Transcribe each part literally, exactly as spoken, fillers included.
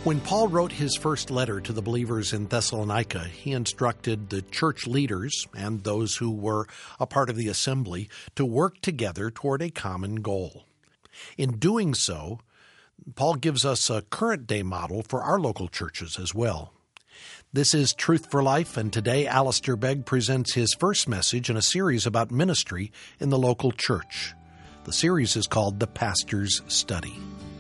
When Paul wrote his first letter to the believers in Thessalonica, he instructed the church leaders and those who were a part of the assembly to work together toward a common goal. In doing so, Paul gives us a current-day model for our local churches as well. This is Truth for Life, and today Alistair Begg presents his first message in a series about ministry in the local church. The series is called The Pastor's Study.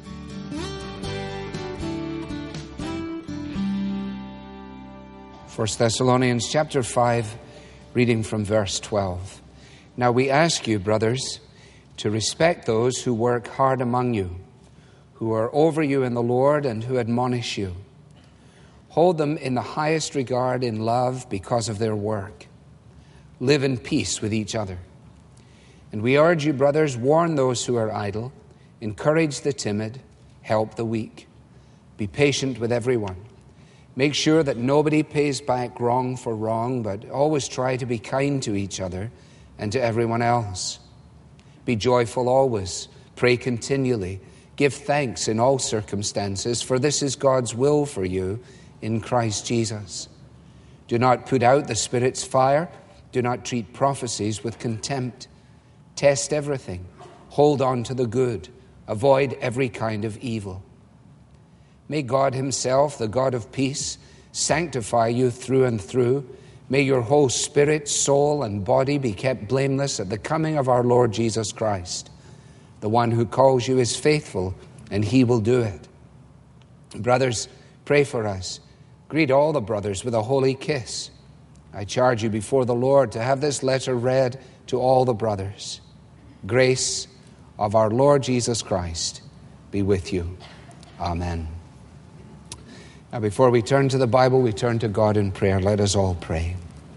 First Thessalonians chapter five, reading from verse twelve. Now we ask you, brothers, to respect those who work hard among you, who are over you in the Lord and who admonish you. Hold them in the highest regard in love because of their work. Live in peace with each other. And we urge you, brothers, warn those who are idle, encourage the timid, help the weak. Be patient with everyone. Make sure that nobody pays back wrong for wrong, but always try to be kind to each other and to everyone else. Be joyful always. Pray continually. Give thanks in all circumstances, for this is God's will for you in Christ Jesus. Do not put out the Spirit's fire. Do not treat prophecies with contempt. Test everything. Hold on to the good. Avoid every kind of evil. May God himself, the God of peace, sanctify you through and through. May your whole spirit, soul, and body be kept blameless at the coming of our Lord Jesus Christ. The one who calls you is faithful, and he will do it. Brothers, pray for us. Greet all the brothers with a holy kiss. I charge you before the Lord to have this letter read to all the brothers. Grace of our Lord Jesus Christ be with you. Amen. Now, before we turn to the Bible, we turn to God in prayer. Let us all pray.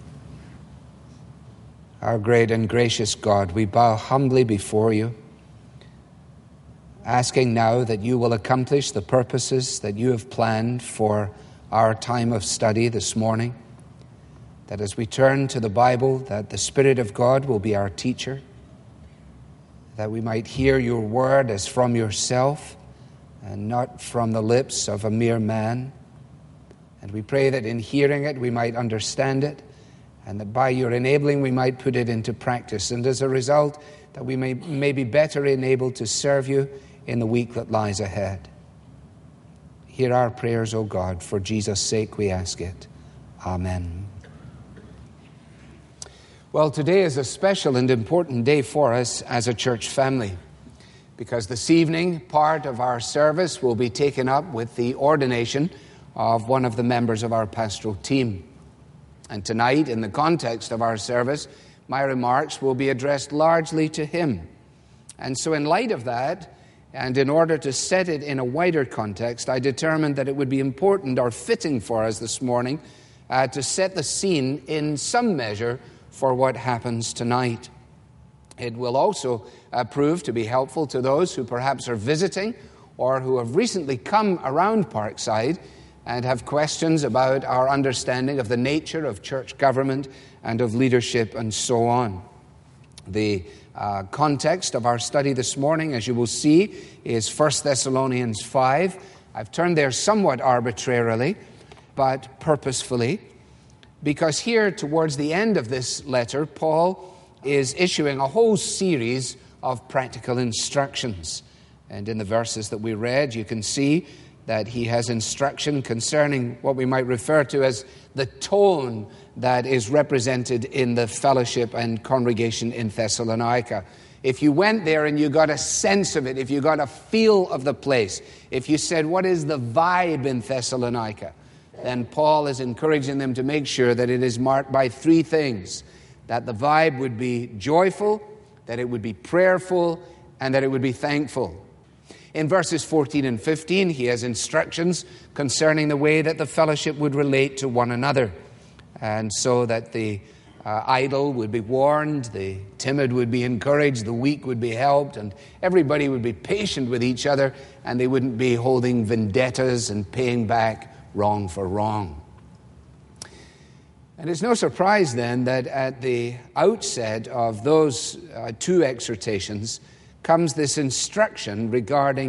Our great and gracious God, we bow humbly before you, asking now that you will accomplish the purposes that you have planned for our time of study this morning, that as we turn to the Bible, that the Spirit of God will be our teacher, that we might hear your word as from yourself and not from the lips of a mere man. And we pray that in hearing it, we might understand it, and that by your enabling, we might put it into practice. And as a result, that we may, may be better enabled to serve you in the week that lies ahead. Hear our prayers, O God. For Jesus' sake we ask it. Amen. Well, today is a special and important day for us as a church family, because this evening, part of our service will be taken up with the ordination of one of the members of our pastoral team. And tonight, in the context of our service, my remarks will be addressed largely to him. And so in light of that, and in order to set it in a wider context, I determined that it would be important or fitting for us this morning uh, to set the scene in some measure for what happens tonight. It will also uh, prove to be helpful to those who perhaps are visiting or who have recently come around Parkside and have questions about our understanding of the nature of church government and of leadership and so on. The uh, context of our study this morning, as you will see, is First Thessalonians five. I've turned there somewhat arbitrarily, but purposefully, because here towards the end of this letter, Paul is issuing a whole series of practical instructions. And in the verses that we read, you can see that he has instruction concerning what we might refer to as the tone that is represented in the fellowship and congregation in Thessalonica. If you went there and you got a sense of it, if you got a feel of the place, if you said, what is the vibe in Thessalonica? Then Paul is encouraging them to make sure that it is marked by three things: that the vibe would be joyful, that it would be prayerful, and that it would be thankful. In verses fourteen and fifteen, he has instructions concerning the way that the fellowship would relate to one another. And so that the uh, idle would be warned, the timid would be encouraged, the weak would be helped, and everybody would be patient with each other, and they wouldn't be holding vendettas and paying back wrong for wrong. And it's no surprise then that at the outset of those uh, two exhortations comes this instruction regarding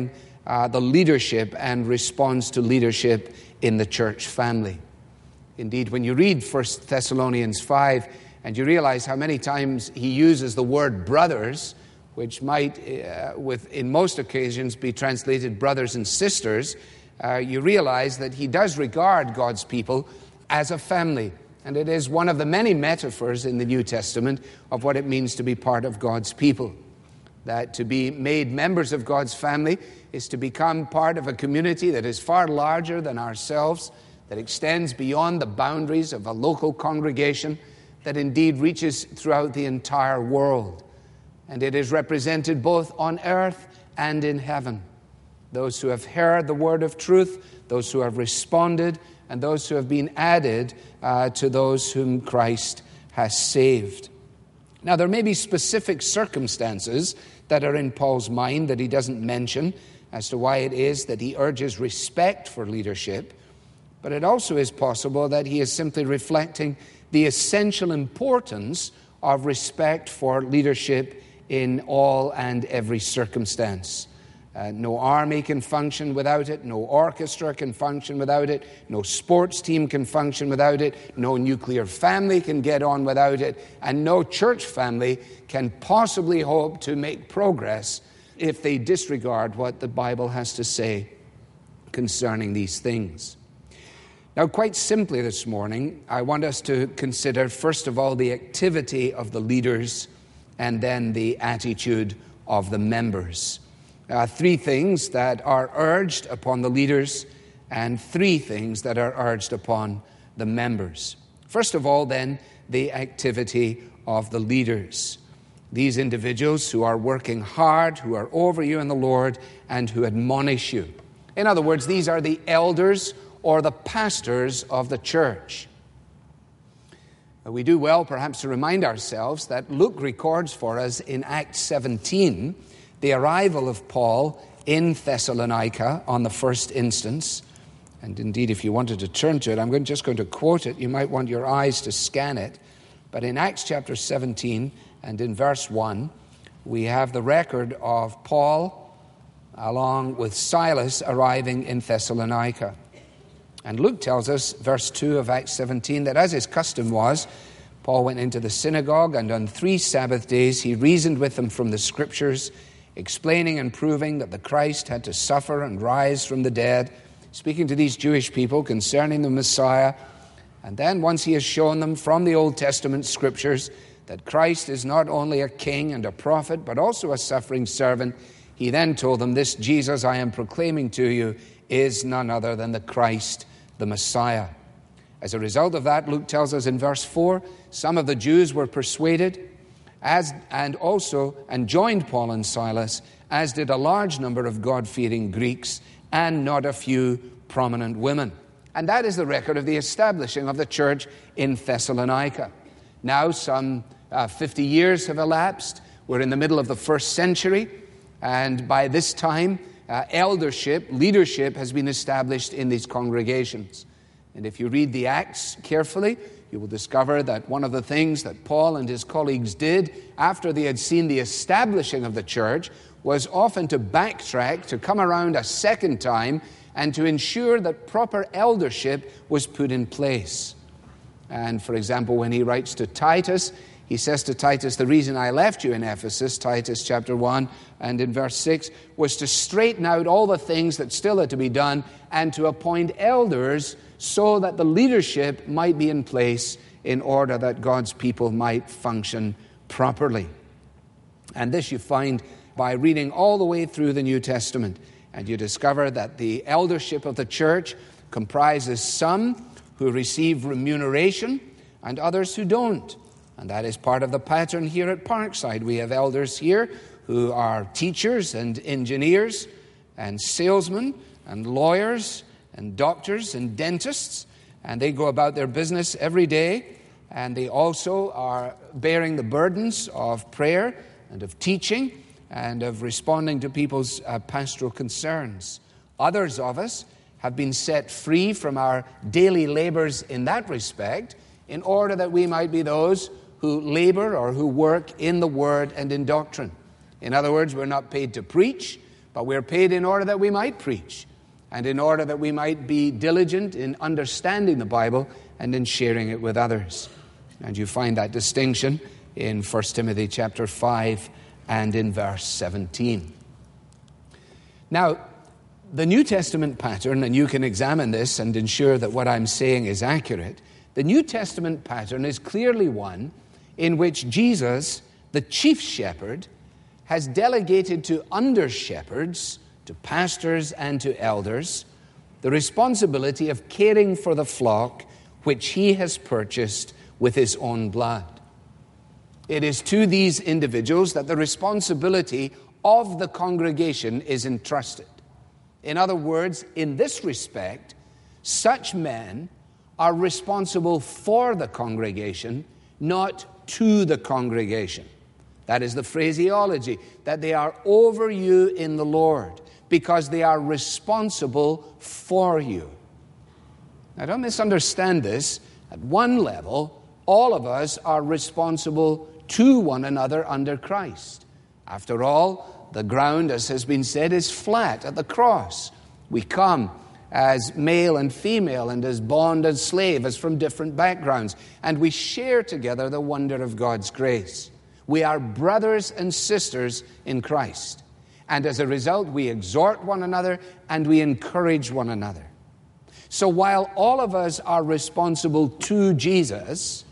uh, the leadership and response to leadership in the church family. Indeed, when you read First Thessalonians five, and you realize how many times he uses the word brothers, which might, uh, with in most occasions, be translated brothers and sisters, uh, you realize that he does regard God's people as a family. And it is one of the many metaphors in the New Testament of what it means to be part of God's people. That to be made members of God's family is to become part of a community that is far larger than ourselves, that extends beyond the boundaries of a local congregation, that indeed reaches throughout the entire world. And it is represented both on earth and in heaven. Those who have heard the word of truth, those who have responded, and those who have been added uh, to those whom Christ has saved. Now, there may be specific circumstances that are in Paul's mind that he doesn't mention as to why it is that he urges respect for leadership, but it also is possible that he is simply reflecting the essential importance of respect for leadership in all and every circumstance. Uh, no army can function without it. No orchestra can function without it. No sports team can function without it. No nuclear family can get on without it. And no church family can possibly hope to make progress if they disregard what the Bible has to say concerning these things. Now, quite simply this morning, I want us to consider, first of all, the activity of the leaders and then the attitude of the members. Uh, three things that are urged upon the leaders and three things that are urged upon the members. First of all, then, the activity of the leaders. These individuals who are working hard, who are over you in the Lord, and who admonish you. In other words, these are the elders or the pastors of the church. We do well, perhaps, to remind ourselves that Luke records for us in Acts seventeen the arrival of Paul in Thessalonica on the first instance. And indeed, if you wanted to turn to it, I'm going, just going to quote it. You might want your eyes to scan it. But in Acts chapter seventeen and in verse one, we have the record of Paul along with Silas arriving in Thessalonica. And Luke tells us, verse two of Acts seventeen, that as his custom was, Paul went into the synagogue, and on three Sabbath days he reasoned with them from the Scriptures, explaining and proving that the Christ had to suffer and rise from the dead, speaking to these Jewish people concerning the Messiah. And then once he has shown them from the Old Testament Scriptures that Christ is not only a king and a prophet, but also a suffering servant, he then told them, "This Jesus I am proclaiming to you is none other than the Christ, the Messiah." As a result of that, Luke tells us in verse four, some of the Jews were persuaded, as and also and joined Paul and Silas, as did a large number of God-fearing Greeks, and not a few prominent women. And that is the record of the establishing of the church in Thessalonica. Now some uh, fifty years have elapsed. We're in the middle of the first century, and by this time, Uh, eldership, leadership has been established in these congregations. And if you read the Acts carefully, you will discover that one of the things that Paul and his colleagues did after they had seen the establishing of the church was often to backtrack, to come around a second time, and to ensure that proper eldership was put in place. And for example, when he writes to Titus, he says to Titus, "The reason I left you in Ephesus," Titus chapter one, and in verse six, "was to straighten out all the things that still had to be done and to appoint elders so that the leadership might be in place in order that God's people might function properly." And this you find by reading all the way through the New Testament. And you discover that the eldership of the church comprises some who receive remuneration and others who don't. And that is part of the pattern here at Parkside. We have elders here who are teachers and engineers and salesmen and lawyers and doctors and dentists, and they go about their business every day, and they also are bearing the burdens of prayer and of teaching and of responding to people's uh, pastoral concerns. Others of us have been set free from our daily labors in that respect in order that we might be those who labor or who work in the Word and in doctrine. In other words, we're not paid to preach, but we're paid in order that we might preach, and in order that we might be diligent in understanding the Bible and in sharing it with others. And you find that distinction in First Timothy chapter five and in verse seventeen. Now, the New Testament pattern, and you can examine this and ensure that what I'm saying is accurate, the New Testament pattern is clearly one in which Jesus, the chief shepherd, has delegated to under-shepherds, to pastors and to elders, the responsibility of caring for the flock which he has purchased with his own blood. It is to these individuals that the responsibility of the congregation is entrusted. In other words, in this respect, such men are responsible for the congregation, not to the congregation. That is the phraseology, that they are over you in the Lord, because they are responsible for you. Now, don't misunderstand this. At one level, all of us are responsible to one another under Christ. After all, the ground, as has been said, is flat at the cross. We come as male and female, and as bond and slave, as from different backgrounds, and we share together the wonder of God's grace. We are brothers and sisters in Christ, and as a result, we exhort one another and we encourage one another. So while all of us are responsible to Jesus,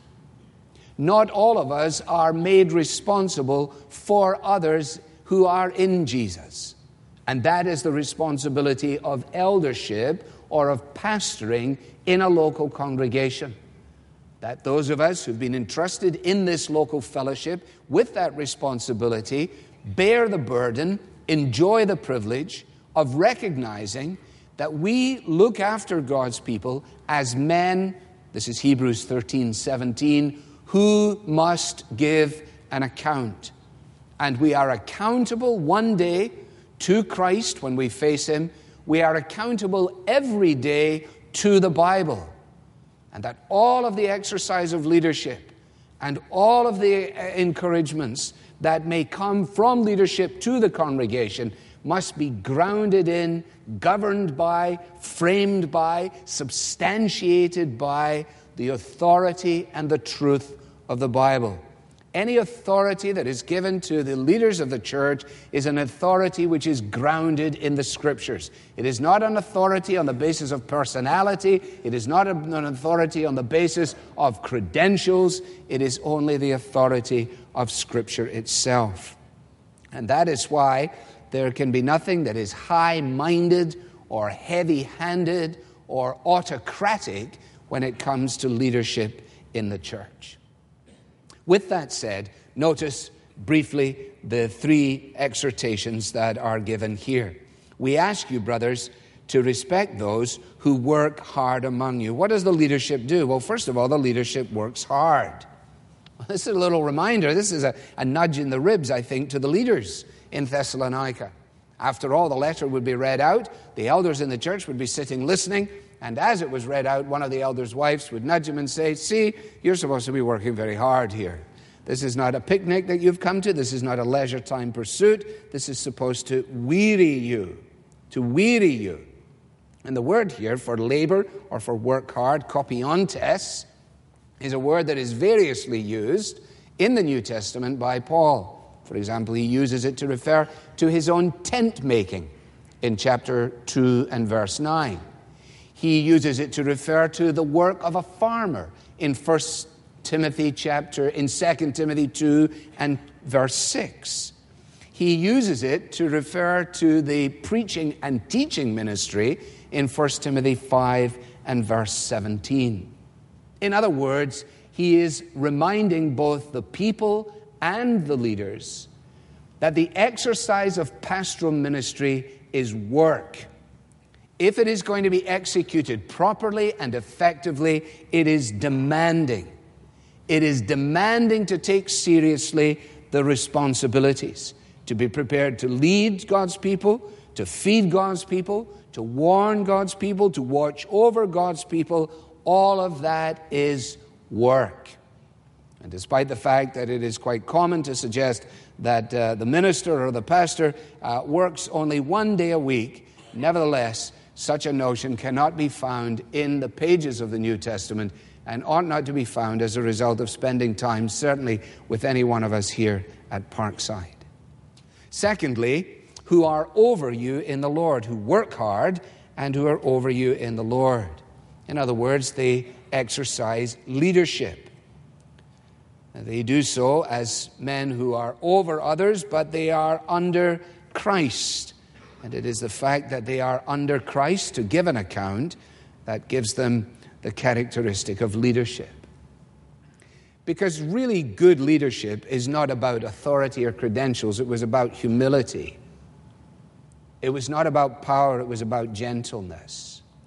not all of us are made responsible for others who are in Jesus. And that is the responsibility of eldership or of pastoring in a local congregation. That those of us who've been entrusted in this local fellowship with that responsibility bear the burden, enjoy the privilege of recognizing that we look after God's people as men, this is Hebrews thirteen seventeen, who must give an account. And we are accountable one day to Christ when we face him. We are accountable every day to the Bible. And that all of the exercise of leadership and all of the encouragements that may come from leadership to the congregation must be grounded in, governed by, framed by, substantiated by the authority and the truth of the Bible. Any authority that is given to the leaders of the church is an authority which is grounded in the Scriptures. It is not an authority on the basis of personality. It is not an authority on the basis of credentials. It is only the authority of Scripture itself. And that is why there can be nothing that is high-minded or heavy-handed or autocratic when it comes to leadership in the church. With that said, notice briefly the three exhortations that are given here. We ask you, brothers, to respect those who work hard among you. What does the leadership do? Well, first of all, the leadership works hard. This is a little reminder. This is a, a nudge in the ribs, I think, to the leaders in Thessalonica. After all, the letter would be read out. The elders in the church would be sitting listening. And as it was read out, one of the elders' wives would nudge him and say, see, you're supposed to be working very hard here. This is not a picnic that you've come to. This is not a leisure time pursuit. This is supposed to weary you, to weary you. And the word here for labor or for work hard, kopiontes, is a word that is variously used in the New Testament by Paul. For example, he uses it to refer to his own tent making in chapter two and verse nine. He uses it to refer to the work of a farmer in First Timothy chapter, in Second Timothy two and verse six. He uses it to refer to the preaching and teaching ministry in First Timothy five and verse seventeen. In other words, he is reminding both the people and the leaders that the exercise of pastoral ministry is work. If it is going to be executed properly and effectively, it is demanding. It is demanding to take seriously the responsibilities, to be prepared to lead God's people, to feed God's people, to warn God's people, to watch over God's people. All of that is work. And despite the fact that it is quite common to suggest that uh, the minister or the pastor uh, works only one day a week, nevertheless, such a notion cannot be found in the pages of the New Testament and ought not to be found as a result of spending time, certainly with any one of us here at Parkside. Secondly, who are over you in the Lord, who work hard and who are over you in the Lord. In other words, they exercise leadership. They do so as men who are over others, but they are under Christ. And it is the fact that they are under Christ to give an account that gives them the characteristic of leadership. Because really good leadership is not about authority or credentials. It was about humility. It was not about power. It was about gentleness.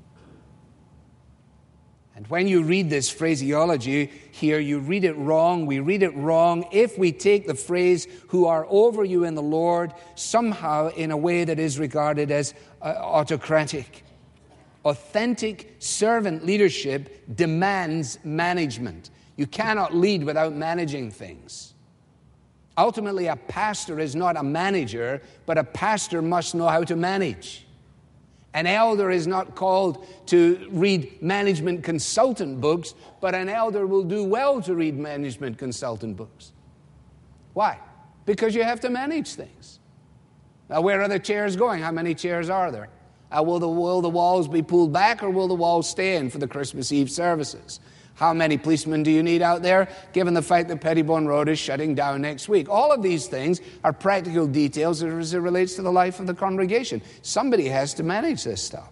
And when you read this phraseology here, you read it wrong. We read it wrong if we take the phrase, who are over you in the Lord, somehow in a way that is regarded as uh, autocratic. Authentic servant leadership demands management. You cannot lead without managing things. Ultimately, a pastor is not a manager, but a pastor must know how to manage. An elder is not called to read management consultant books, but an elder will do well to read management consultant books. Why? Because you have to manage things. Now, where are the chairs going? How many chairs are there? Uh, will, the, will the walls be pulled back, or will the walls stay in for the Christmas Eve services? How many policemen do you need out there, given the fact that Pettibone Road is shutting down next week? All of these things are practical details as it relates to the life of the congregation. Somebody has to manage this stuff.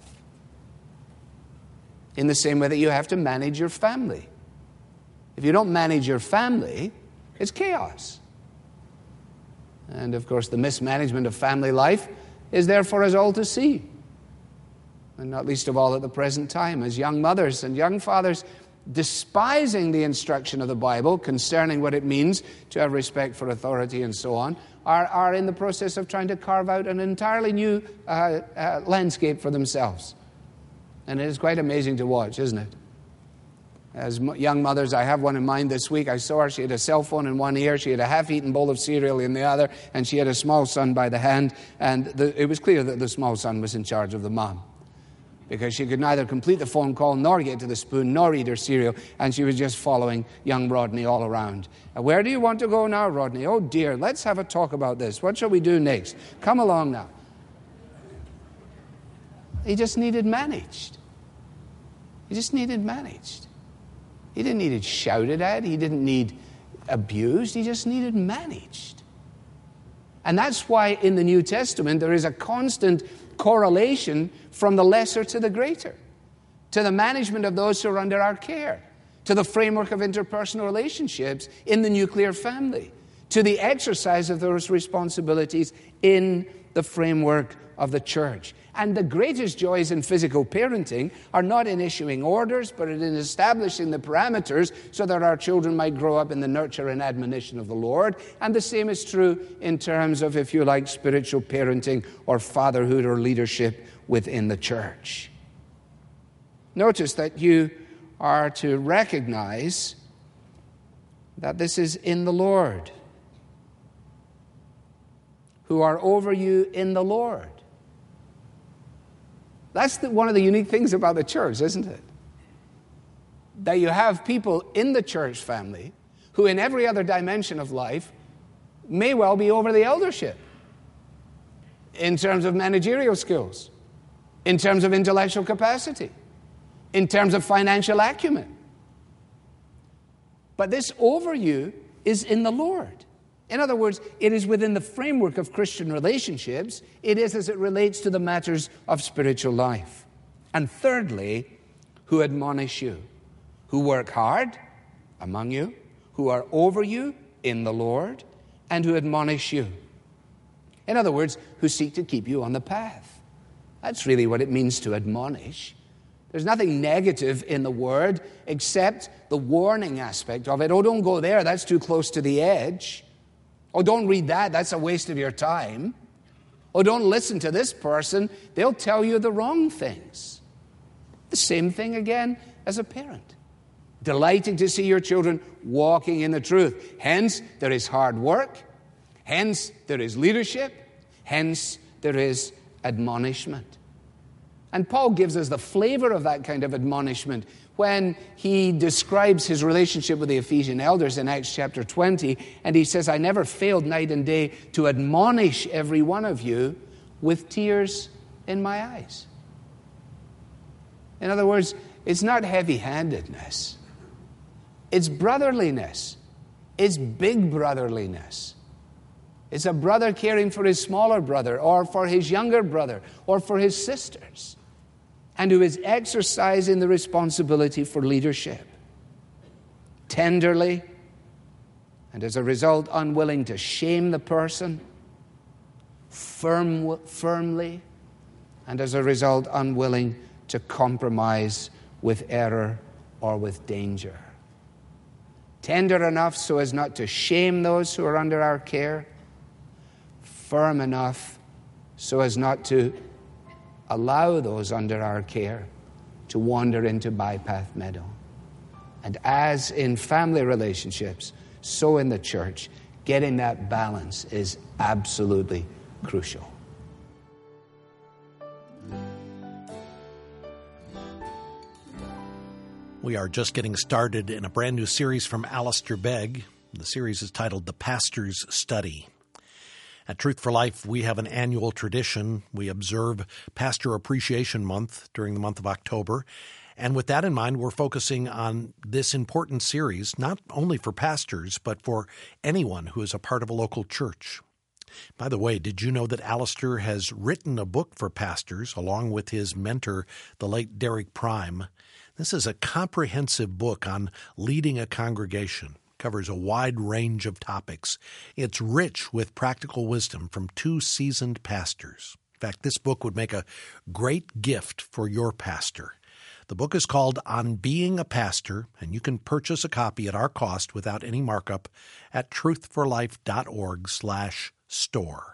In the same way that you have to manage your family. If you don't manage your family, it's chaos. And of course, the mismanagement of family life is there for us all to see. And not least of all at the present time, as young mothers and young fathers, despising the instruction of the Bible concerning what it means to have respect for authority and so on, are, are in the process of trying to carve out an entirely new uh, uh, landscape for themselves. And it is quite amazing to watch, isn't it? As m- young mothers, I have one in mind this week. I saw her. She had a cell phone in one ear. She had a half-eaten bowl of cereal in the other. And she had a small son by the hand. And the, it was clear that the small son was in charge of the mom, because she could neither complete the phone call nor get to the spoon nor eat her cereal, and she was just following young Rodney all around. Where do you want to go now, Rodney? Oh dear, let's have a talk about this. What shall we do next? Come along now. He just needed managed. He just needed managed. He didn't need it shouted at. He didn't need abused. He just needed managed. And that's why in the New Testament there is a constant correlation from the lesser to the greater, to the management of those who are under our care, to the framework of interpersonal relationships in the nuclear family, to the exercise of those responsibilities in the framework of the church. And the greatest joys in physical parenting are not in issuing orders, but in establishing the parameters so that our children might grow up in the nurture and admonition of the Lord. And the same is true in terms of, if you like, spiritual parenting or fatherhood or leadership within the church. Notice that you are to recognize that this is in the Lord, who are over you in the Lord. That's the, one of the unique things about the church, isn't it? That you have people in the church family who in every other dimension of life may well be over the eldership in terms of managerial skills, in terms of intellectual capacity, in terms of financial acumen. But this over you is in the Lord. In other words, it is within the framework of Christian relationships. It is as it relates to the matters of spiritual life. And thirdly, who admonish you, who work hard among you, who are over you in the Lord, and who admonish you. In other words, who seek to keep you on the path. That's really what it means to admonish. There's nothing negative in the word except the warning aspect of it. Oh, don't go there. That's too close to the edge. Oh, don't read that. That's a waste of your time. Oh, don't listen to this person. They'll tell you the wrong things. The same thing again as a parent. delighting to see your children walking in the truth. Hence, there is hard work. Hence, there is leadership. Hence, there is admonishment. And Paul gives us the flavor of that kind of admonishment when he describes his relationship with the Ephesian elders in Acts chapter twenty, and he says, I never failed night and day to admonish every one of you with tears in my eyes. In other words, it's not heavy-handedness. It's brotherliness. It's big brotherliness. It's a brother caring for his smaller brother, or for his younger brother, or for his sisters, and who is exercising the responsibility for leadership tenderly, and as a result unwilling to shame the person, firm, firmly, and as a result unwilling to compromise with error or with danger. Tender enough so as not to shame those who are under our care, firm enough so as not to allow those under our care to wander into bypath meadow. And as in family relationships, so in the church, getting that balance is absolutely crucial. We are just getting started in a brand new series from Alistair Begg. The series is titled The Pastor's Study. At Truth for Life, we have an annual tradition. We observe Pastor Appreciation Month during the month of October. And with that in mind, we're focusing on this important series, not only for pastors, but for anyone who is a part of a local church. By the way, did you know that Alistair has written a book for pastors along with his mentor, the late Derek Prime? This is a comprehensive book on leading a congregation. Covers a wide range of topics. It's rich with practical wisdom from two seasoned pastors. In fact, this book would make a great gift for your pastor. The book is called On Being a Pastor, and you can purchase a copy at our cost without any markup at truthforlife.org slash store.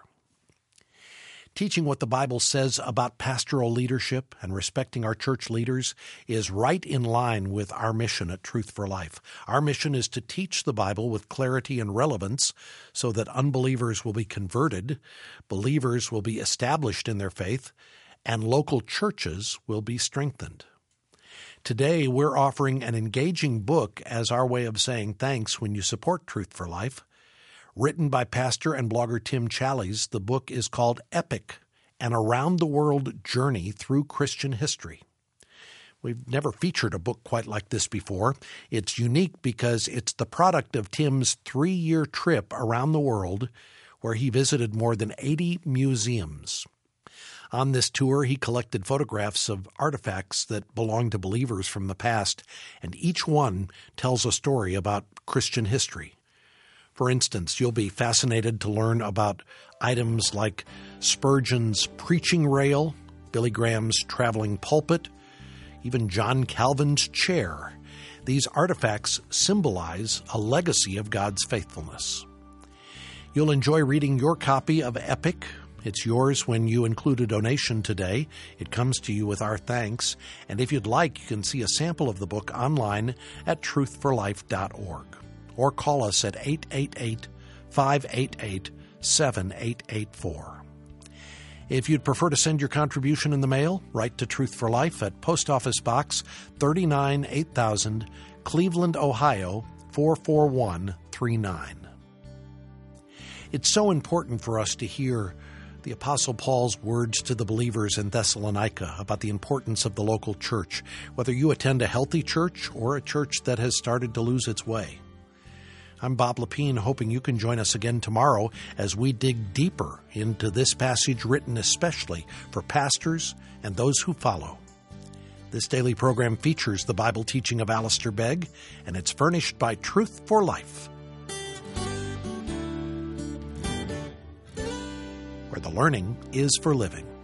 Teaching what the Bible says about pastoral leadership and respecting our church leaders is right in line with our mission at Truth for Life. Our mission is to teach the Bible with clarity and relevance so that unbelievers will be converted, believers will be established in their faith, and local churches will be strengthened. Today, we're offering an engaging book as our way of saying thanks when you support Truth for Life. Written by pastor and blogger Tim Challies, the book is called Epic, an around-the-world journey through Christian history. We've never featured a book quite like this before. It's unique because it's the product of Tim's three-year trip around the world where he visited more than eighty museums. On this tour, he collected photographs of artifacts that belong to believers from the past, and each one tells a story about Christian history. For instance, you'll be fascinated to learn about items like Spurgeon's preaching rail, Billy Graham's traveling pulpit, even John Calvin's chair. These artifacts symbolize a legacy of God's faithfulness. You'll enjoy reading your copy of Epic. It's yours when you include a donation today. It comes to you with our thanks. And if you'd like, you can see a sample of the book online at truth for life dot org. Or call us at eight eight eight, five eight eight, seven eight eight four. If you'd prefer to send your contribution in the mail, write to Truth for Life at Post Office Box thirty-nine eight thousand, Cleveland, Ohio four four one three nine. It's so important for us to hear the Apostle Paul's words to the believers in Thessalonica about the importance of the local church, whether you attend a healthy church or a church that has started to lose its way. I'm Bob Lepine, hoping you can join us again tomorrow as we dig deeper into this passage written especially for pastors and those who follow. This daily program features the Bible teaching of Alistair Begg, and it's furnished by Truth for Life, where the learning is for living.